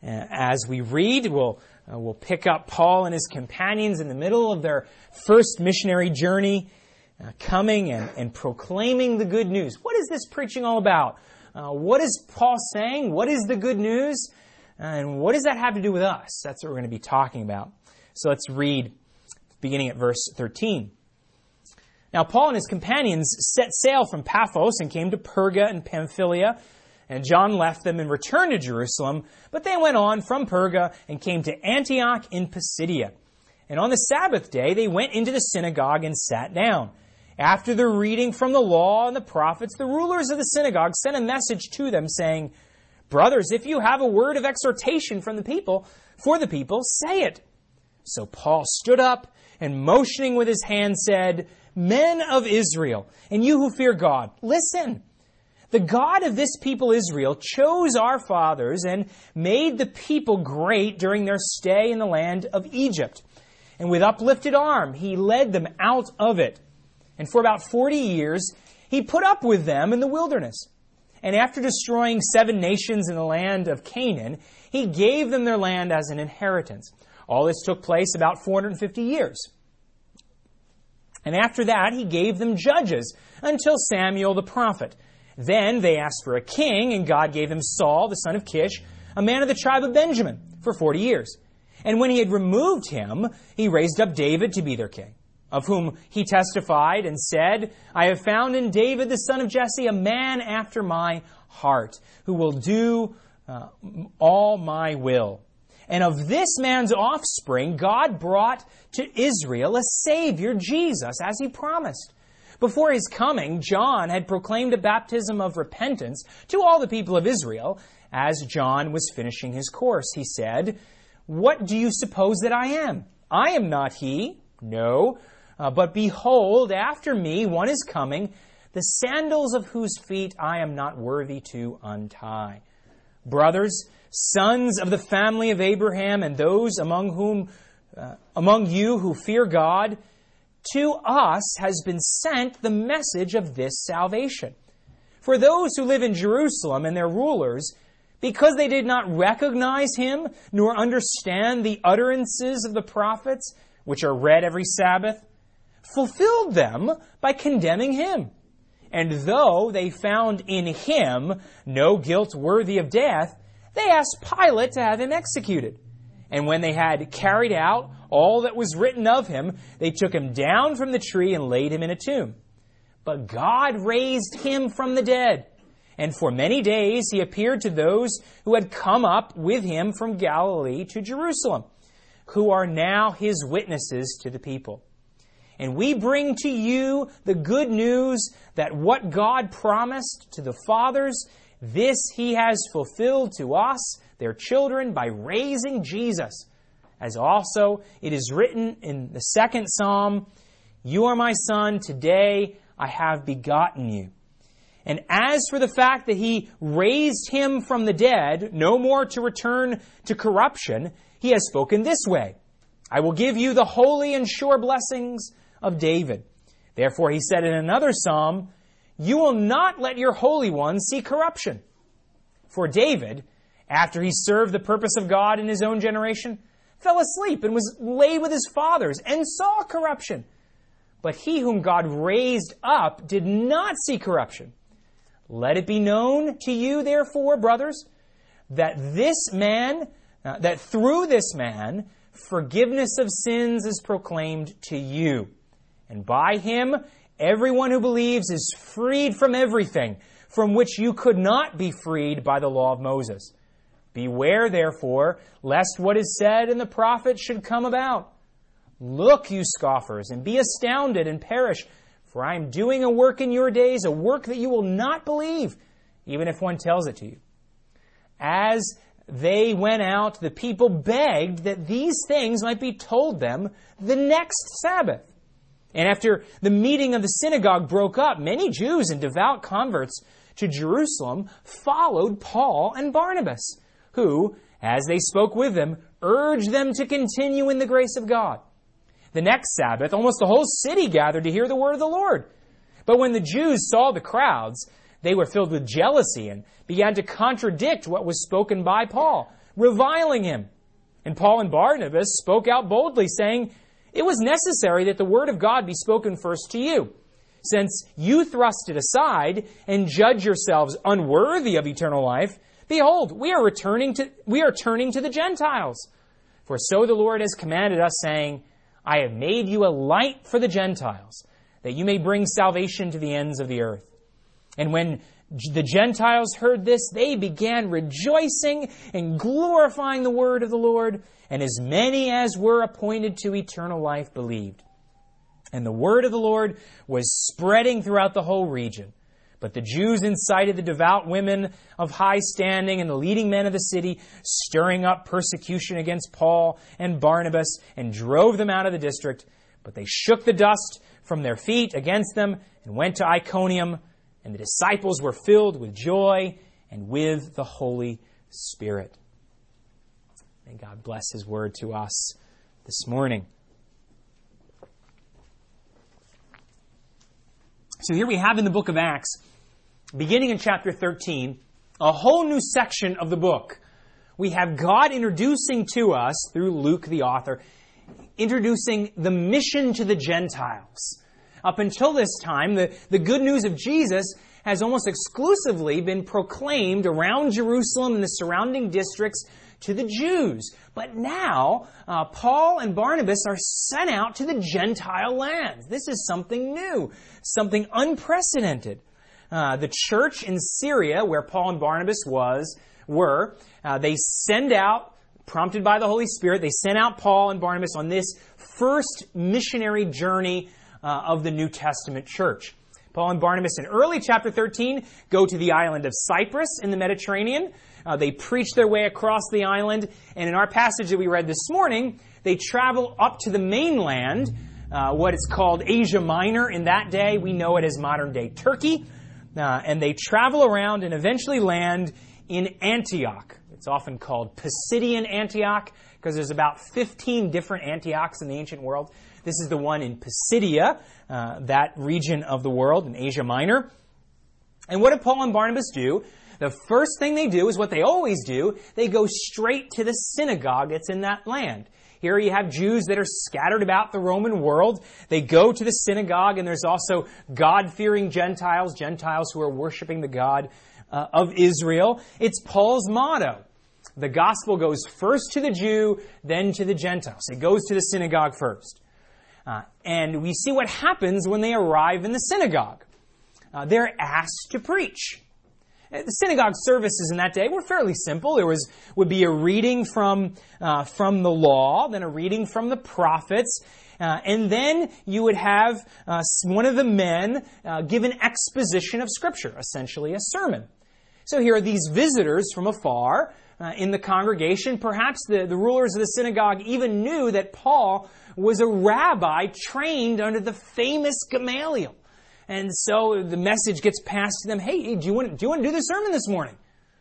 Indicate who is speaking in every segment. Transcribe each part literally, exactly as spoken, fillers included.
Speaker 1: Uh, as we read, we'll, uh, we'll pick up Paul and his companions in the middle of their first missionary journey, uh, coming and, and proclaiming the good news. What is this preaching all about? Uh, what is Paul saying? What is the good news? Uh, and what does that have to do with us? That's what we're going to be talking about. So let's read, beginning at verse thirteen. Now Paul and his companions set sail from Paphos and came to Perga and Pamphylia, and John left them and returned to Jerusalem, but they went on from Perga and came to Antioch in Pisidia. And on the Sabbath day they went into the synagogue and sat down. After the reading from the law and the prophets, the rulers of the synagogue sent a message to them saying, "Brothers, if you have a word of exhortation from the people, for the people, say it." So Paul stood up and motioning with his hand said, "Men of Israel, and you who fear God, listen. The God of this people Israel chose our fathers and made the people great during their stay in the land of Egypt. And with uplifted arm, he led them out of it. And for about forty years, he put up with them in the wilderness. And after destroying seven nations in the land of Canaan, he gave them their land as an inheritance. All this took place about four hundred fifty years. And after that, he gave them judges until Samuel the prophet. Then they asked for a king, and God gave them Saul, the son of Kish, a man of the tribe of Benjamin, for forty years. And when he had removed him, he raised up David to be their king, of whom he testified and said, "I have found in David, the son of Jesse, a man after my heart, who will do uh, all my will." And of this man's offspring, God brought to Israel a Savior, Jesus, as he promised. Before his coming, John had proclaimed a baptism of repentance to all the people of Israel. As John was finishing his course, he said, "What do you suppose that I am? I am not he. No, uh, but behold, after me one is coming, the sandals of whose feet I am not worthy to untie. Brothers, sons of the family of Abraham, and those among whom, uh, among you who fear God, to us has been sent the message of this salvation. For those who live in Jerusalem and their rulers, because they did not recognize him, nor understand the utterances of the prophets, which are read every Sabbath, fulfilled them by condemning him. And though they found in him no guilt worthy of death, they asked Pilate to have him executed. And when they had carried out all that was written of him, they took him down from the tree and laid him in a tomb. But God raised him from the dead. And for many days he appeared to those who had come up with him from Galilee to Jerusalem, who are now his witnesses to the people. And we bring to you the good news that what God promised to the fathers, this he has fulfilled to us, their children, by raising Jesus. As also it is written in the second psalm, "You are my son, today I have begotten you." And as for the fact that he raised him from the dead, no more to return to corruption, he has spoken this way, "I will give you the holy and sure blessings of David." Therefore he said in another psalm, "You will not let your Holy One see corruption." For David, after he served the purpose of God in his own generation, fell asleep and was laid with his fathers and saw corruption. But he whom God raised up did not see corruption. Let it be known to you, therefore, brothers, that this man, uh, that through this man, forgiveness of sins is proclaimed to you. And by him, everyone who believes is freed from everything from which you could not be freed by the law of Moses. Beware, therefore, lest what is said in the prophets should come about. Look, you scoffers, and be astounded and perish, for I am doing a work in your days, a work that you will not believe, even if one tells it to you. As they went out, the people begged that these things might be told them the next Sabbath. And after the meeting of the synagogue broke up, many Jews and devout converts to Jerusalem followed Paul and Barnabas, who, as they spoke with them, urged them to continue in the grace of God. The next Sabbath, almost the whole city gathered to hear the word of the Lord. But when the Jews saw the crowds, they were filled with jealousy and began to contradict what was spoken by Paul. reviling him. And Paul and Barnabas spoke out boldly, saying, "It was necessary that the word of God be spoken first to you. Since you thrust it aside and judge yourselves unworthy of eternal life, behold, we are returning to, we are turning to the Gentiles. For so the Lord has commanded us, saying, I have made you a light for the Gentiles, that you may bring salvation to the ends of the earth." And when the Gentiles heard this, they began rejoicing and glorifying the word of the Lord, and as many as were appointed to eternal life believed. And the word of the Lord was spreading throughout the whole region. But the Jews incited the devout women of high standing and the leading men of the city, stirring up persecution against Paul and Barnabas, and drove them out of the district. But they shook the dust from their feet against them and went to Iconium, and the disciples were filled with joy and with the Holy Spirit. May God bless His word to us this morning. So here we have in the book of Acts, beginning in chapter thirteen, a whole new section of the book. We have God introducing to us, through Luke the author, introducing the mission to the Gentiles. Up until this time, the, the good news of Jesus has almost exclusively been proclaimed around Jerusalem and the surrounding districts to the Jews. But now, uh, Paul and Barnabas are sent out to the Gentile lands. This is something new, something unprecedented. Uh, the church in Syria, where Paul and Barnabas was, were, uh, they send out, prompted by the Holy Spirit, they sent out Paul and Barnabas on this first missionary journey uh, of the New Testament church. Paul and Barnabas in early chapter thirteen go to the island of Cyprus in the Mediterranean. Uh, they preach their way across the island, and in our passage that we read this morning, they travel up to the mainland, uh, what is called Asia Minor in that day. We know it as modern-day Turkey. Uh, and they travel around and eventually land in Antioch. It's often called Pisidian Antioch because there's about fifteen different Antiochs in the ancient world. This is the one in Pisidia, uh, that region of the world in Asia Minor. And what did Paul and Barnabas do? The first thing they do is what they always do. They go straight to the synagogue that's in that land. Here you have Jews that are scattered about the Roman world. They go to the synagogue, and there's also God-fearing Gentiles, Gentiles who are worshiping the God uh, of Israel. It's Paul's motto. The gospel goes first to the Jew, then to the Gentiles. It goes to the synagogue first. Uh, and we see what happens when they arrive in the synagogue. Uh, they're asked to preach. The synagogue services in that day were fairly simple. There was would be a reading from uh, from the law, then a reading from the prophets, uh, and then you would have uh, one of the men uh, give an exposition of Scripture, essentially a sermon. So here are these visitors from afar uh, in the congregation. Perhaps the, the rulers of the synagogue even knew that Paul was a rabbi trained under the famous Gamaliel. And so the message gets passed to them, hey, do you want, do you want to do the sermon this morning?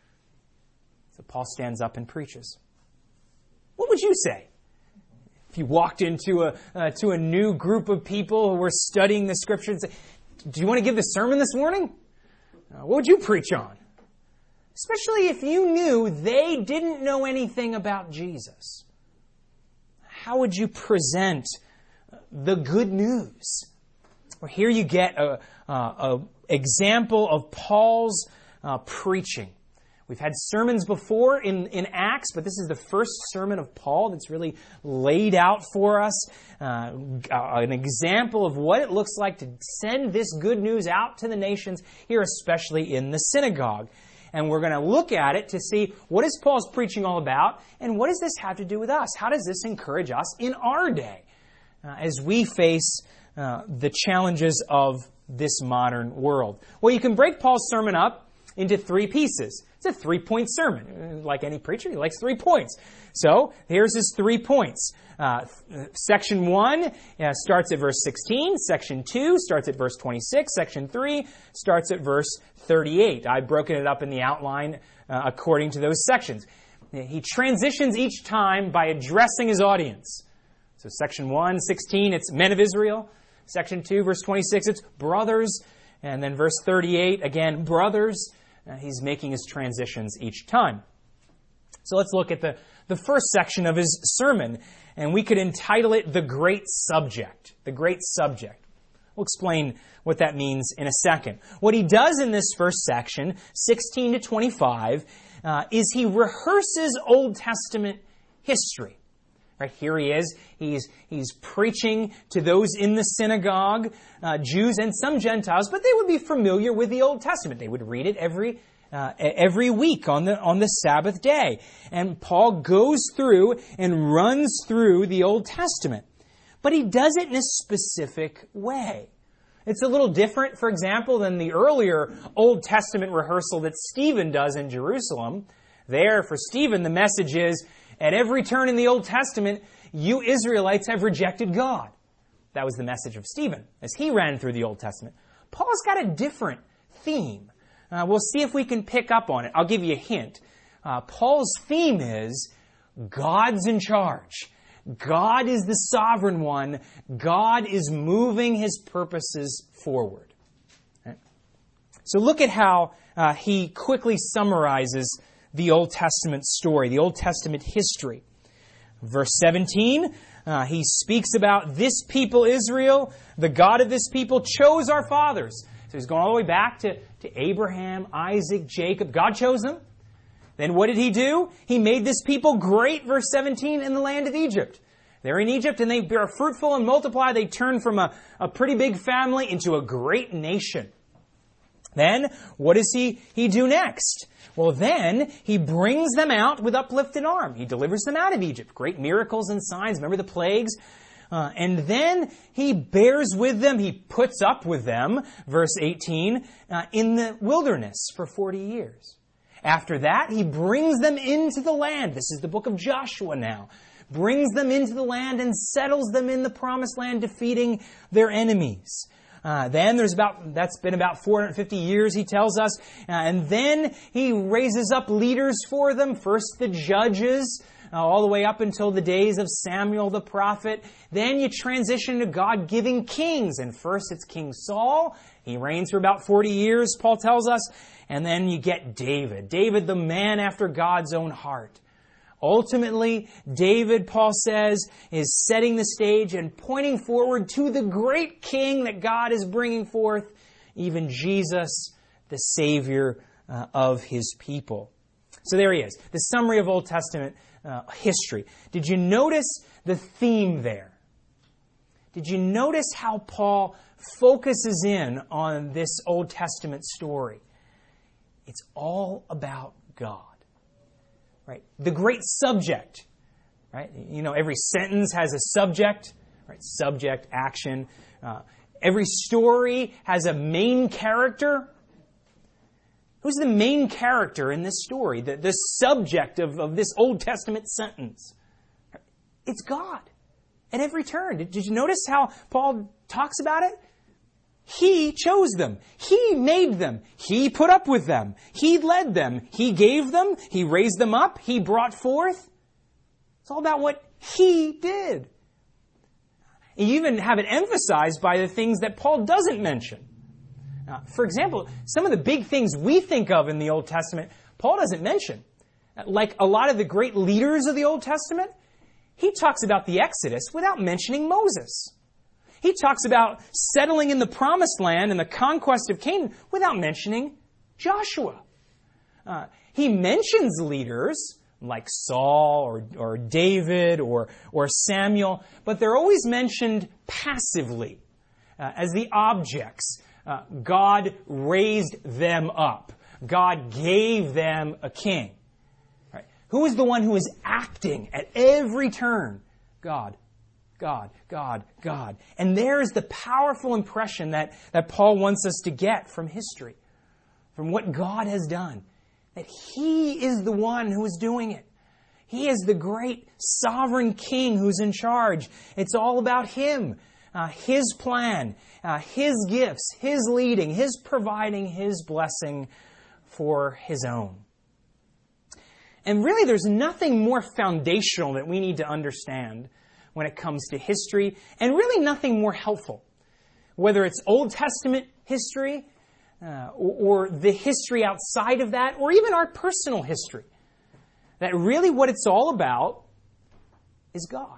Speaker 1: So Paul stands up and preaches. What would you say if you walked into a uh, to a new group of people who were studying the Scriptures and say, do you want to give the sermon this morning? Uh, what would you preach on? Especially if you knew they didn't know anything about Jesus. How would you present the good news? Well, here you get a, a, a example of Paul's uh, preaching. We've had sermons before in, in Acts, but this is the first sermon of Paul that's really laid out for us. Uh, an example of what it looks like to send this good news out to the nations, here especially in the synagogue. And we're going to look at it to see what is Paul's preaching all about, and what does this have to do with us? How does this encourage us in our day uh, as we face Uh, the challenges of this modern world? Well, you can break Paul's sermon up into three pieces. It's a three-point sermon. Like any preacher, he likes three points. So, here's his three points. Uh, section one uh, starts at verse sixteen. Section two starts at verse twenty-six. Section three starts at verse thirty-eight. I've broken it up in the outline uh, according to those sections. He transitions each time by addressing his audience. So, section one, sixteen, it's men of Israel. Section two, verse twenty-six, it's brothers. And then verse thirty-eight, again, brothers. Uh, he's making his transitions each time. So let's look at the, the first section of his sermon, and we could entitle it The Great Subject. The Great Subject. We'll explain what that means in a second. What he does in this first section, sixteen to twenty-five, uh, is he rehearses Old Testament history. Right, here he is. He's, he's preaching to those in the synagogue, uh, Jews and some Gentiles, but they would be familiar with the Old Testament. They would read it every uh, every week on the on the Sabbath day. And Paul goes through and runs through the Old Testament. But he does it in a specific way. It's a little different, for example, than the earlier Old Testament rehearsal that Stephen does in Jerusalem. There, for Stephen, the message is, at every turn in the Old Testament, you Israelites have rejected God. That was the message of Stephen as he ran through the Old Testament. Paul's got a different theme. Uh, we'll see if we can pick up on it. I'll give you a hint. Uh, Paul's theme is God's in charge. God is the sovereign one. God is moving His purposes forward. Right? So look at how uh, he quickly summarizes the Old Testament story, the Old Testament history. Verse seventeen, uh, he speaks about this people Israel, the God of this people chose our fathers. So he's going all the way back to, to Abraham, Isaac, Jacob. God chose them. Then what did He do? He made this people great, verse seventeen, in the land of Egypt. They're in Egypt and they are fruitful and multiply. They turn from a, a pretty big family into a great nation. Then, what does he, he do next? Well, then, He brings them out with uplifted arm. He delivers them out of Egypt. Great miracles and signs. Remember the plagues? Uh, and then He bears with them. He puts up with them, verse eighteen, uh, in the wilderness for forty years. After that, He brings them into the land. This is the book of Joshua now. Brings them into the land and settles them in the promised land, defeating their enemies. Uh, then there's about, that's been about four hundred fifty years, he tells us. Uh, and then He raises up leaders for them. First the judges, uh, all the way up until the days of Samuel the prophet. Then you transition to God giving kings. And first it's King Saul. He reigns for about forty years, Paul tells us. And then you get David. David, the man after God's own heart. Ultimately, David, Paul says, is setting the stage and pointing forward to the great king that God is bringing forth, even Jesus, the Savior uh, of His people. So there he is, the summary of Old Testament uh, history. Did you notice the theme there? Did you notice how Paul focuses in on this Old Testament story? It's all about God. Right? The great subject. Right? You know, every sentence has a subject. Right? Subject, action. Uh, every story has a main character. Who's the main character in this story? The, the subject of, of this Old Testament sentence. It's God. At every turn. Did, did you notice how Paul talks about it? He chose them. He made them. He put up with them. He led them. He gave them. He raised them up. He brought forth. It's all about what He did. You even have it emphasized by the things that Paul doesn't mention. Uh, for example, some of the big things we think of in the Old Testament, Paul doesn't mention. Like a lot of the great leaders of the Old Testament, he talks about the Exodus without mentioning Moses. He talks about settling in the Promised Land and the conquest of Canaan without mentioning Joshua. Uh, he mentions leaders like Saul or, or David or, or Samuel, but they're always mentioned passively uh, as the objects. Uh, God raised them up. God gave them a king. Right? Who is the one who is acting at every turn? God. God, God, God. And there's the powerful impression that, that Paul wants us to get from history, from what God has done. That He is the one who is doing it. He is the great sovereign king who's in charge. It's all about Him, uh, His plan, uh, His gifts, His leading, His providing, His blessing for His own. And really there's nothing more foundational that we need to understand when it comes to history, and really nothing more helpful. Whether it's Old Testament history, uh, or, or the history outside of that, or even our personal history. that really what it's all about is God.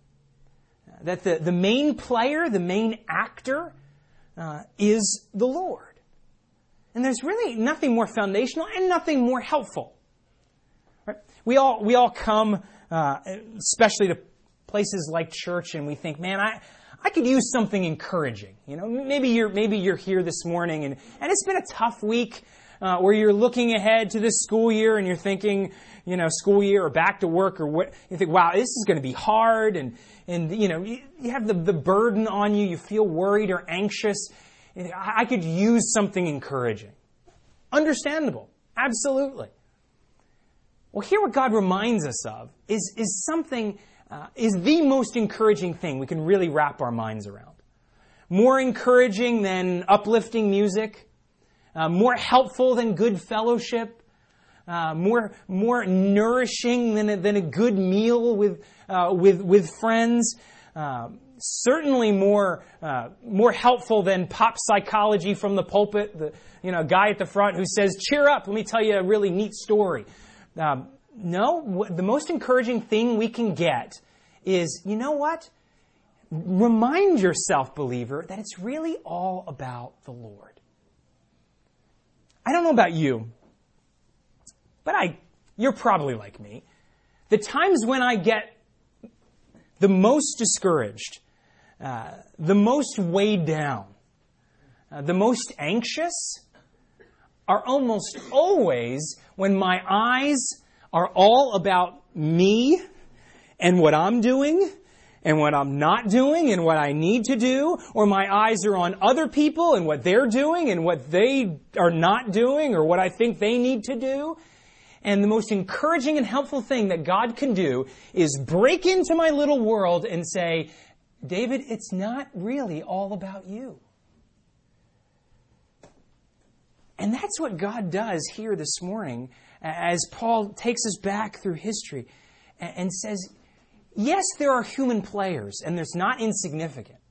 Speaker 1: That the, the main player, the main actor, uh, is the Lord. And there's really nothing more foundational and nothing more helpful. Right? We all we all come, uh, especially to places like church, and we think, man, I I could use something encouraging. You know, maybe you're maybe you're here this morning, and and it's been a tough week. Uh, where you're looking ahead to this school year and you're thinking, you know, school year or back to work or what, you think, wow, this is going to be hard, and, and you know, you, you have the, the burden on you, you feel worried or anxious. I could use something encouraging. Understandable. Absolutely. Well, here what God reminds us of is, is something, uh, is the most encouraging thing we can really wrap our minds around. More encouraging than uplifting music. Uh, more helpful than good fellowship, uh, more more nourishing than a, than a good meal with uh, with with friends. Uh, certainly more uh, more helpful than pop psychology from the pulpit. The you know guy at the front who says, "Cheer up! Let me tell you a really neat story." Um, no, w- the most encouraging thing we can get is, you know what? Remind yourself, believer, that it's really all about the Lord. I don't know about you, but I, you're probably like me. The times when I get the most discouraged, uh, the most weighed down, uh, the most anxious are almost always when my eyes are all about me and what I'm doing and what I'm not doing and what I need to do, or my eyes are on other people and what they're doing and what they are not doing or what I think they need to do. And the most encouraging and helpful thing that God can do is break into my little world and say, David, it's not really all about you. And that's what God does here this morning as Paul takes us back through history and says, yes, there are human players, and there's not insignificant.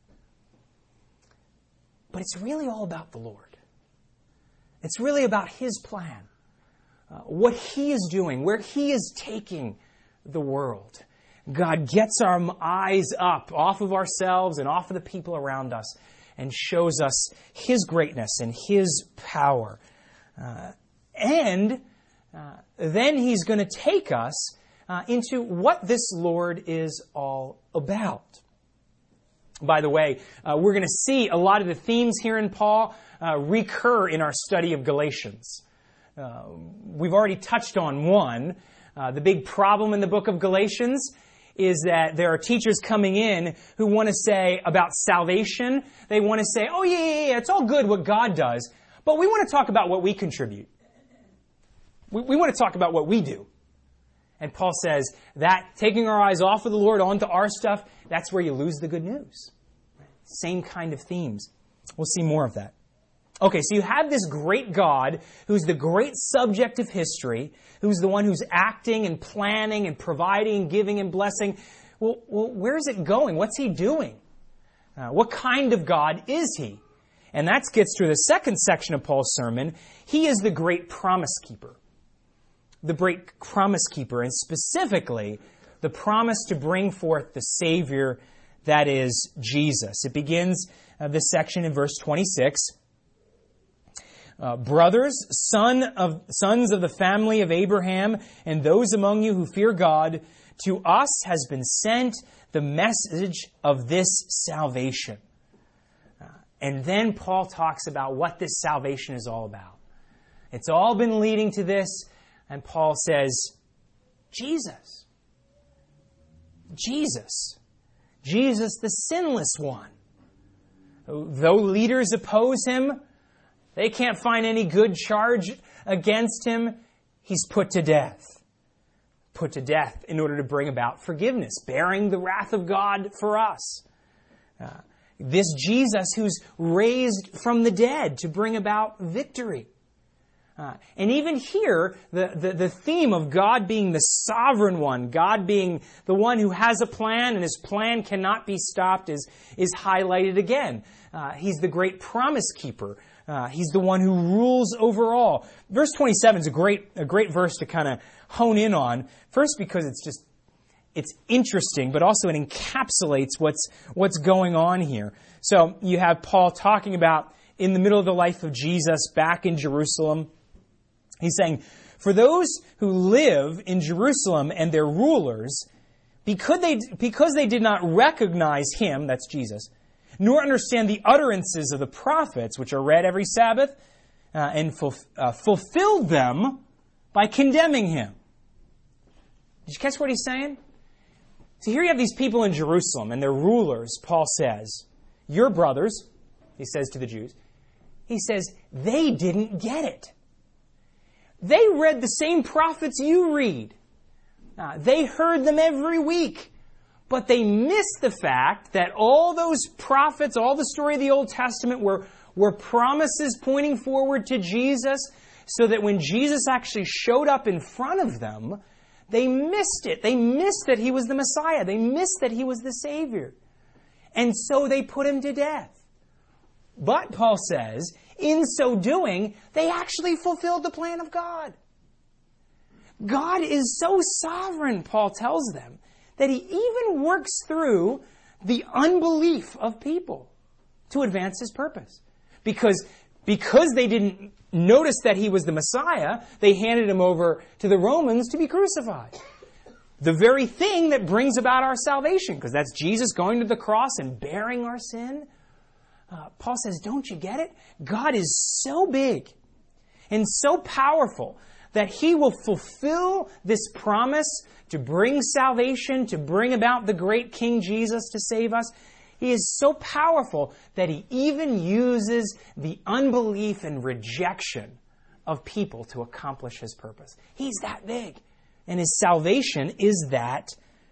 Speaker 1: But it's really all about the Lord. It's really about His plan, uh, what He is doing, where He is taking the world. God gets our eyes up off of ourselves and off of the people around us and shows us His greatness and His power. Uh, and uh, then He's going to take us Uh, into what this Lord is all about. By the way, uh, we're going to see a lot of the themes here in Paul uh, recur in our study of Galatians. Uh, we've already touched on one. Uh, the big problem in the book of Galatians is that there are teachers coming in who want to say about salvation, they want to say, oh yeah, yeah, yeah, it's all good what God does, but we want to talk about what we contribute. We, we want to talk about what we do. And Paul says that taking our eyes off of the Lord onto our stuff, that's where you lose the good news. Same kind of themes. We'll see more of that. Okay, so you have this great God who's the great subject of history, who's the one who's acting and planning and providing and giving and blessing. Well, well where is it going? What's He doing? Uh, what kind of God is He? And that gets to the second section of Paul's sermon. He is the great promise keeper. The great promise keeper, and specifically the promise to bring forth the Savior that is Jesus. It begins uh, this section in verse twenty-six. Uh, Brothers, son of, sons of the family of Abraham, and those among you who fear God, to us has been sent the message of this salvation. Uh, and then Paul talks about what this salvation is all about. It's all been leading to this. And Paul says, Jesus. Jesus. Jesus, the sinless one. Though leaders oppose Him, they can't find any good charge against Him, He's put to death. Put to death in order to bring about forgiveness, bearing the wrath of God for us. Uh, this Jesus who's raised from the dead to bring about victory. Uh, and even here, the, the, the theme of God being the sovereign one, God being the one who has a plan and His plan cannot be stopped is, is highlighted again. Uh, he's the great promise keeper. Uh, he's the one who rules over all. Verse twenty-seven is a great, a great verse to kind of hone in on. First, because it's just, it's interesting, but also it encapsulates what's, what's going on here. So you have Paul talking about in the middle of the life of Jesus back in Jerusalem. He's saying, for those who live in Jerusalem and their rulers, because they, because they did not recognize him, that's Jesus, nor understand the utterances of the prophets, which are read every Sabbath, uh, and ful- uh, fulfilled them by condemning him. Did you catch what he's saying? So here you have these people in Jerusalem and their rulers, Paul says, your brothers, he says to the Jews, he says, they didn't get it. They read the same prophets you read. Uh, they heard them every week. But they missed the fact that all those prophets, all the story of the Old Testament were, were promises pointing forward to Jesus, so that when Jesus actually showed up in front of them, they missed it. They missed that he was the Messiah. They missed that he was the Savior. And so they put him to death. But, Paul says, in so doing, they actually fulfilled the plan of God. God is so sovereign, Paul tells them, that he even works through the unbelief of people to advance his purpose. Because, because they didn't notice that he was the Messiah, they handed him over to the Romans to be crucified. The very thing that brings about our salvation, because that's Jesus going to the cross and bearing our sin. Uh, Paul says, don't you get it? God is so big and so powerful that he will fulfill this promise to bring salvation, to bring about the great King Jesus to save us. He is so powerful that he even uses the unbelief and rejection of people to accomplish his purpose. He's that big. And his salvation is that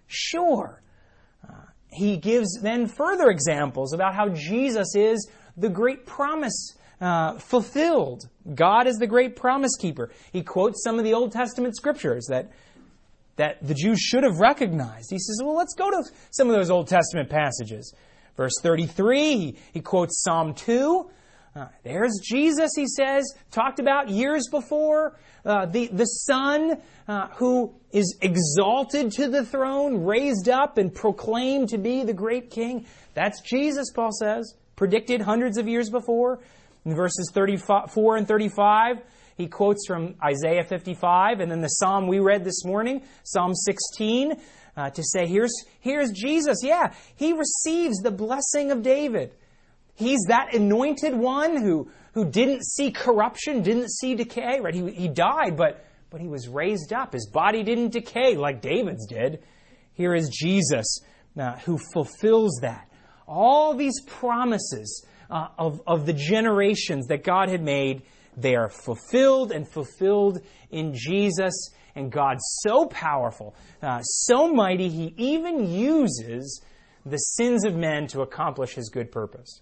Speaker 1: sure. Uh, he gives then further examples about how Jesus is the great promise uh, fulfilled. God is the great promise keeper. He quotes some of the Old Testament scriptures that that the Jews should have recognized. He says, well, let's go to some of those Old Testament passages. Verse thirty-three, he, he quotes Psalm two. Uh, there's Jesus, he says, talked about years before. Uh, the, the Son uh, who is exalted to the throne, raised up and proclaimed to be the great King. That's Jesus, Paul says, predicted hundreds of years before. In verses thirty-four and thirty-five, he quotes from Isaiah fifty-five, and then the psalm we read this morning, Psalm sixteen, uh, to say, here's, here's Jesus. Yeah, he receives the blessing of David. He's that anointed one who, who didn't see corruption, didn't see decay, right? He, he died, but, but he was raised up. His body didn't decay like David's did. Here is Jesus uh, who fulfills that. All these promises uh, of, of the generations that God had made, they are fulfilled and fulfilled in Jesus. And God's so powerful, uh, so mighty, he even uses the sins of men to accomplish his good purpose.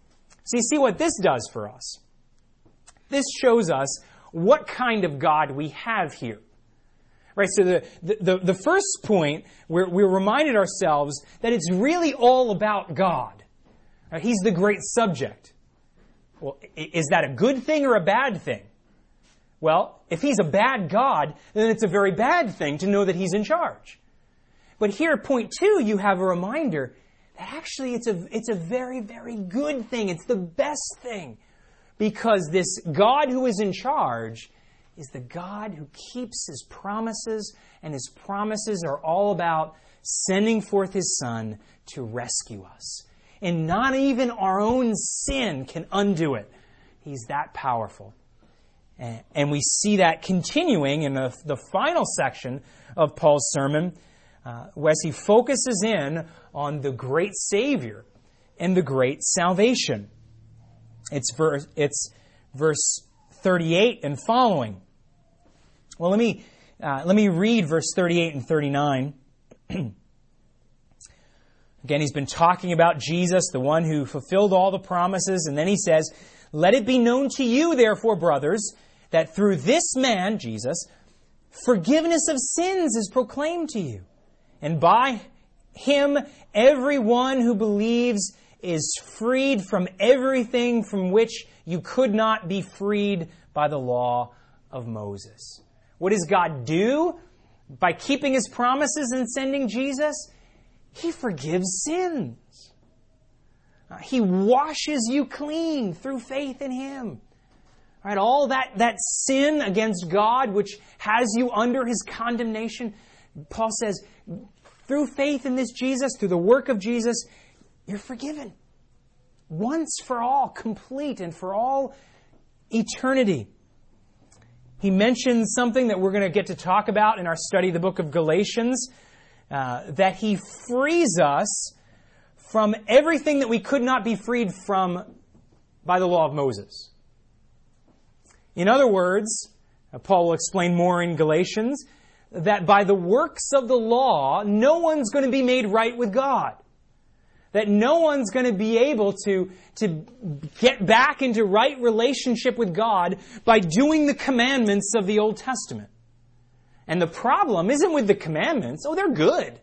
Speaker 1: So you see what this does for us. This shows us what kind of God we have here. Right, so the, the, the first point, we're, we're reminded ourselves that it's really all about God. Right, he's the great subject. Well, is that a good thing or a bad thing? Well, if he's a bad God, then it's a very bad thing to know that he's in charge. But here at point two, you have a reminder that actually it's a, it's a very, very good thing. It's the best thing. Because this God who is in charge is the God who keeps his promises, and his promises are all about sending forth his Son to rescue us. And not even our own sin can undo it. He's that powerful. And we see that continuing in the, the final section of Paul's sermon, uh, as he focuses in on the great Savior and the great salvation. It's verse, it's verse thirty-eight and following. Well, let me uh, let me read verse thirty-eight and thirty-nine. Again, he's been talking about Jesus, the one who fulfilled all the promises, and then he says, "Let it be known to you, therefore, brothers, that through this man, Jesus, forgiveness of sins is proclaimed to you. And by him, everyone who believes is freed from everything from which you could not be freed by the law of Moses. What does God do by keeping His promises and sending Jesus? He forgives sins. Uh, he washes you clean through faith in Him. Right, all that, that sin against God, which has you under His condemnation, Paul says, through faith in this Jesus, through the work of Jesus, you're forgiven. Once for all, complete and for all eternity. He mentions something that we're going to get to talk about in our study of the book of Galatians, uh, that He frees us from everything that we could not be freed from by the law of Moses. In other words, Paul will explain more in Galatians, that by the works of the law, no one's going to be made right with God. That no one's going to be able to, to get back into right relationship with God by doing the commandments of the Old Testament. And the problem isn't with the commandments. Oh, they're good.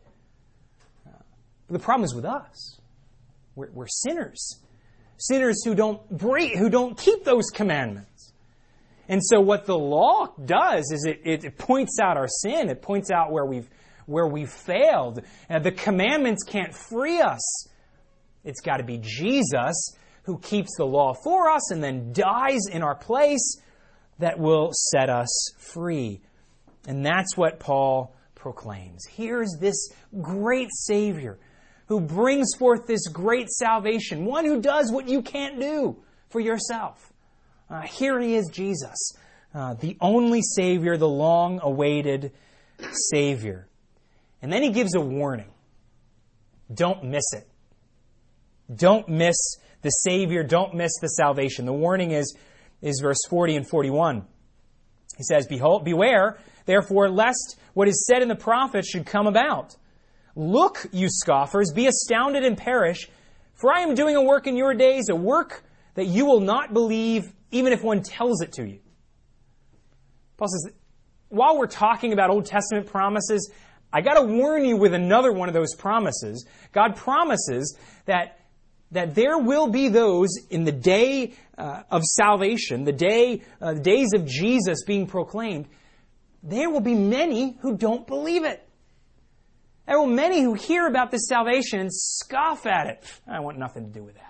Speaker 1: The problem is with us. We're, we're sinners. Sinners who don't break, who don't keep those commandments. And so what the law does is it, it points out our sin. It points out where we've, where we've failed. And the commandments can't free us. It's got to be Jesus who keeps the law for us and then dies in our place that will set us free. And that's what Paul proclaims. Here's this great Savior who brings forth this great salvation, one who does what you can't do for yourself. Uh, here He is, Jesus, uh, the only Savior, the long-awaited Savior. And then He gives a warning. Don't miss it. Don't miss the Savior. Don't miss the salvation. The warning is, is verse forty and forty-one. He says, Behold, beware, therefore, lest what is said in the prophets should come about. Look, you scoffers, be astounded and perish, for I am doing a work in your days, a work that you will not believe, even if one tells it to you. Paul says, while we're talking about Old Testament promises, I got to warn you with another one of those promises. God promises that, that there will be those in the day uh, of salvation, the day, uh, the days of Jesus being proclaimed, there will be many who don't believe it. There will be many who hear about this salvation and scoff at it. I want nothing to do with that.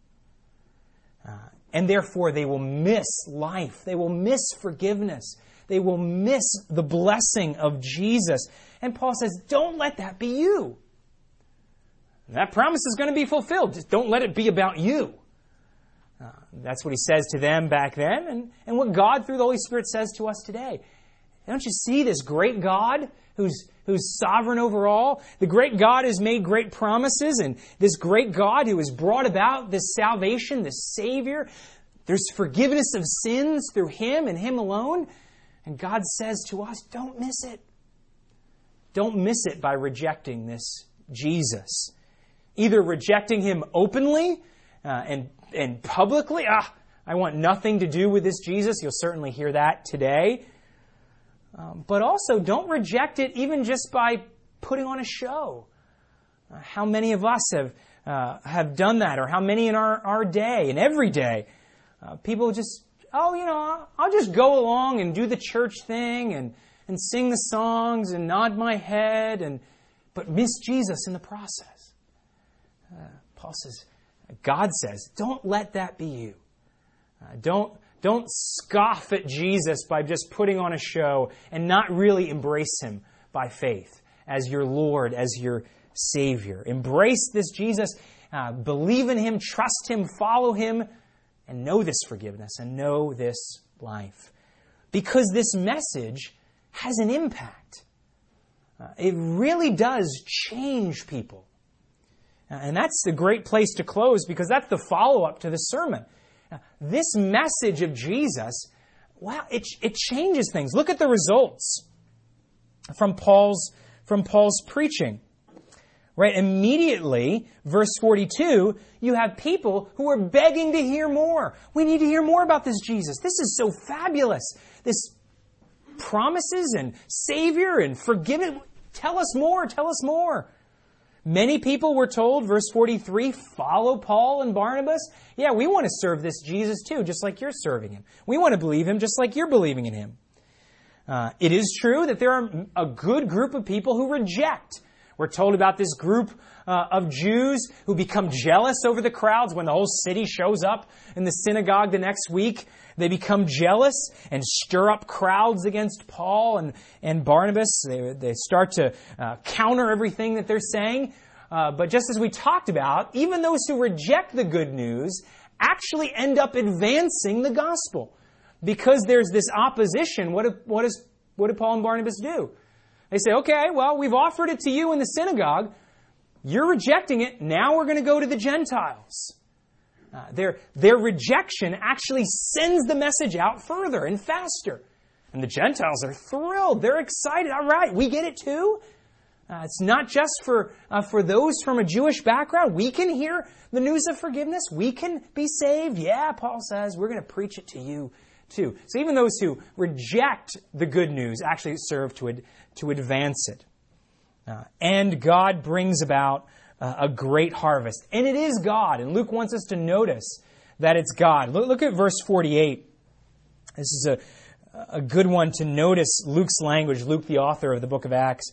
Speaker 1: Uh, and therefore they will miss life. They will miss forgiveness. They will miss the blessing of Jesus. And Paul says, don't let that be you. That promise is going to be fulfilled. Just don't let it be about you. Uh, that's what he says to them back then, and, and what God through the Holy Spirit says to us today. Don't you see this great God who's who's sovereign over all? The great God has made great promises, and this great God who has brought about this salvation, this Savior, there's forgiveness of sins through Him and Him alone. And God says to us, don't miss it. Don't miss it by rejecting this Jesus. Either rejecting Him openly uh, and, and publicly. Ah, I want nothing to do with this Jesus. You'll certainly hear that today. Um, but also, don't reject it even just by putting on a show. Uh, how many of us have uh, have done that, or how many in our, our day, and every day, uh, people just, oh, you know, I'll just go along and do the church thing and, and sing the songs and nod my head, and but miss Jesus in the process. Uh, Paul says, God says, don't let that be you. Uh, don't Don't scoff at Jesus by just putting on a show and not really embrace Him by faith as your Lord, as your Savior. Embrace this Jesus, uh, believe in Him, trust Him, follow Him, and know this forgiveness and know this life. Because this message has an impact. Uh, it really does change people. Uh, and that's the great place to close, because that's the follow-up to the sermon. Now, this message of Jesus, wow, it, it changes things. Look at the results from Paul's, from Paul's preaching. Right? Immediately, verse forty-two, you have people who are begging to hear more. We need to hear more about this Jesus. This is so fabulous. This promises and Savior and forgiveness. Tell us more. Tell us more. Many people were told, verse forty-three, follow Paul and Barnabas. Yeah, we want to serve this Jesus too, just like you're serving him. We want to believe him just like you're believing in him. Uh, it is true that there are a good group of people who reject. We're told about this group uh, of Jews who become jealous over the crowds when the whole city shows up in the synagogue the next week. They become jealous and stir up crowds against Paul and, and Barnabas. They, they start to uh, counter everything that they're saying. Uh, but just as we talked about, even those who reject the good news actually end up advancing the gospel. Because there's this opposition, what, do, what, is, what did Paul and Barnabas do? They say, okay, well, we've offered it to you in the synagogue. You're rejecting it. Now we're going to go to the Gentiles. Uh, their, their rejection actually sends the message out further and faster. And the Gentiles are thrilled. They're excited. All right, we get it too. Uh, it's not just for, uh, for those from a Jewish background. We can hear the news of forgiveness. We can be saved. Yeah, Paul says, we're going to preach it to you too. So even those who reject the good news actually serve to, ad- to advance it. Uh, and God brings about uh, a great harvest. And it is God. And Luke wants us to notice that it's God. Look, look at verse forty-eight. This is a, a good one to notice Luke's language, Luke, the author of the book of Acts.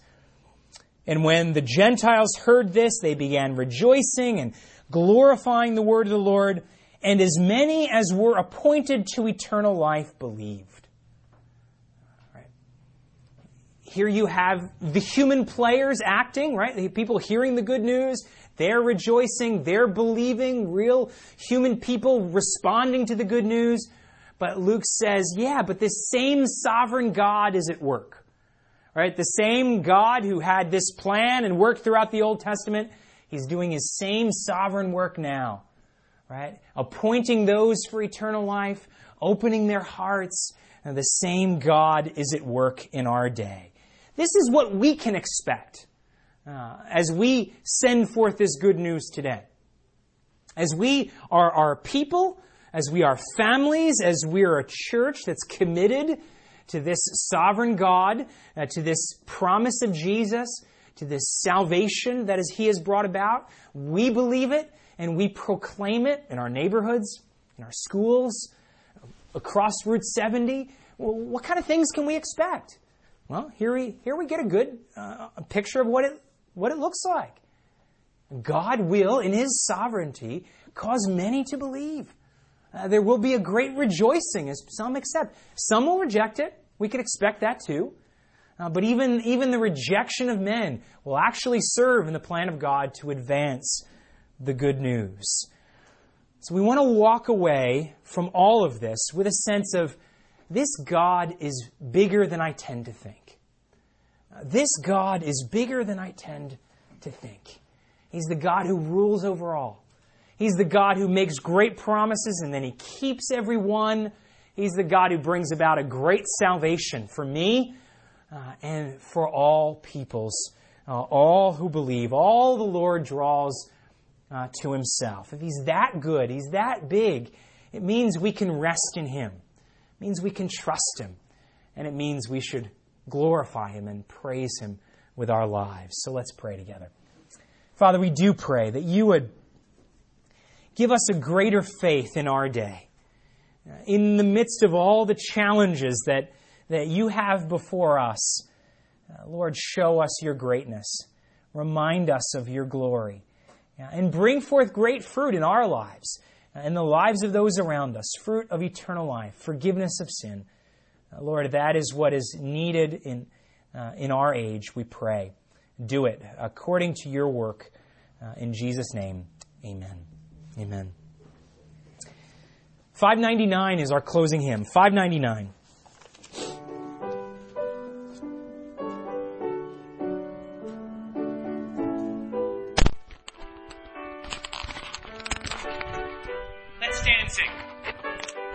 Speaker 1: And when the Gentiles heard this, they began rejoicing and glorifying the word of the Lord. And as many as were appointed to eternal life believed. Right. Here you have the human players acting, right? The people hearing the good news. They're rejoicing. They're believing. Real human people responding to the good news. But Luke says, yeah, but this same sovereign God is at work. Right? The same God who had this plan and worked throughout the Old Testament, He's doing His same sovereign work now. Right? Appointing those for eternal life, opening their hearts, and the same God is at work in our day. This is what we can expect uh, as we send forth this good news today. As we are our people, as we are families, as we are a church that's committed to this sovereign God, uh, to this promise of Jesus, to this salvation that is He has brought about, we believe it. And we proclaim it in our neighborhoods, in our schools, across Route seventy. Well, what kind of things can we expect? Well, here we here we get a good uh, a picture of what it what it looks like. God will, in His sovereignty, cause many to believe. Uh, there will be a great rejoicing as some accept. Some will reject it. We can expect that too. Uh, but even even the rejection of men will actually serve in the plan of God to advance the good news. So we want to walk away from all of this with a sense of this God is bigger than I tend to think. Uh, this God is bigger than I tend to think. He's the God who rules over all. He's the God who makes great promises and then He keeps every one. He's the God who brings about a great salvation for me uh, and for all peoples, uh, all who believe. All the Lord draws Uh, to Himself. If He's that good, He's that big, it means we can rest in Him. It means we can trust Him. And it means we should glorify Him and praise Him with our lives. So let's pray together. Father, we do pray that You would give us a greater faith in our day. In the midst of all the challenges that, that You have before us, uh, Lord, show us Your greatness. Remind us of Your glory. And bring forth great fruit in our lives and the lives of those around us, fruit of eternal life, forgiveness of sin. Uh, Lord, that is what is needed in uh, in our age, we pray. Do it according to Your work. Uh, in Jesus' name, amen. Amen. five ninety-nine is our closing hymn. five ninety-nine.